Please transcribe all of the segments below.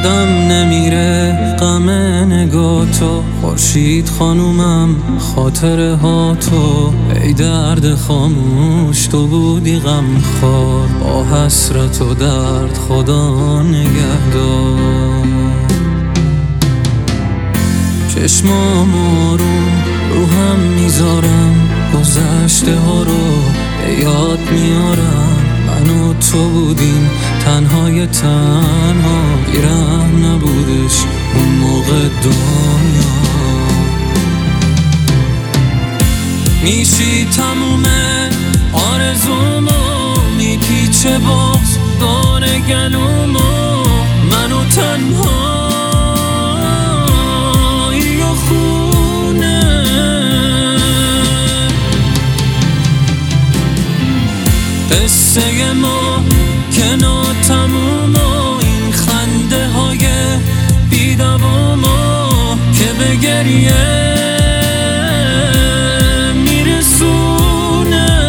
یادم نمیره غم نگاه تو، خورشید خانومم خاطره ها تو. ای درد خاموش تو بودی غمخوار، با حسرت و درد خدا نگهدار. چشمام آروم رو هم میذارم، گذشته ها رو به یاد میارم. من و تو بودیم تنهای تنها، بیرم نبودش اون موقع دنیا. میشی تموم آرزومو، میپیچه باز دور گلومو. منو تنها قصه ما که ناتموم، این خنده های بیدوام که به گریه میرسونه.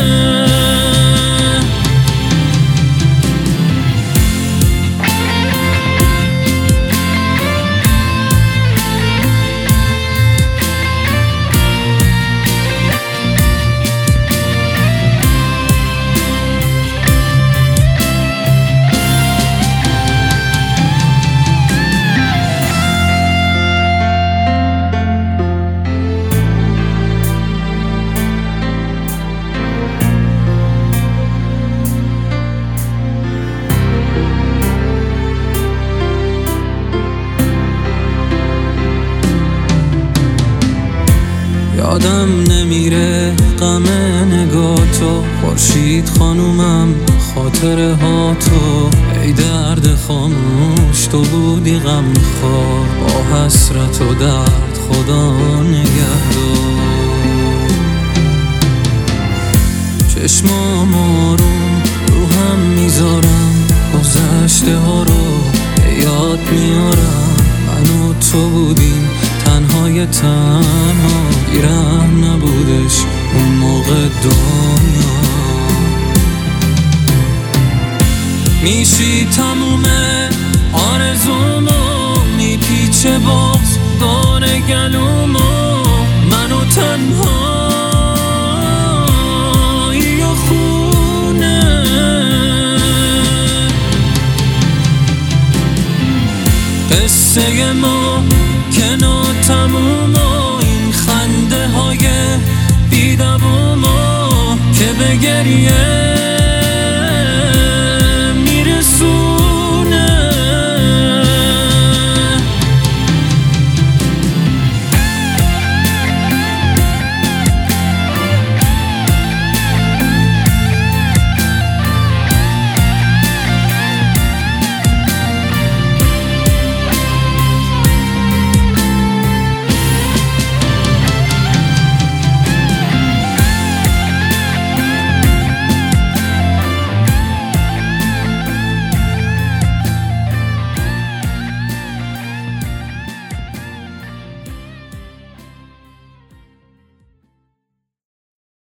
یادم نمیره غم نگاه تو، خورشید خانومم خاطره ها تو. ای درد خاموش تو بودی غمخوار، با حسرت و درد خدا نگهدار. چشمام آروم رو هم میذارم، گذشته ها رو به یاد میارم. من و تو بودیم تنهای تنها، بیرم نبودش اون موقع دنیا. میشی تموم آرزومو، میپیچه باز دور گلومو. منو تنها یا خونه قصه ما که ناتموم، این خنده های بیدوام که به گریه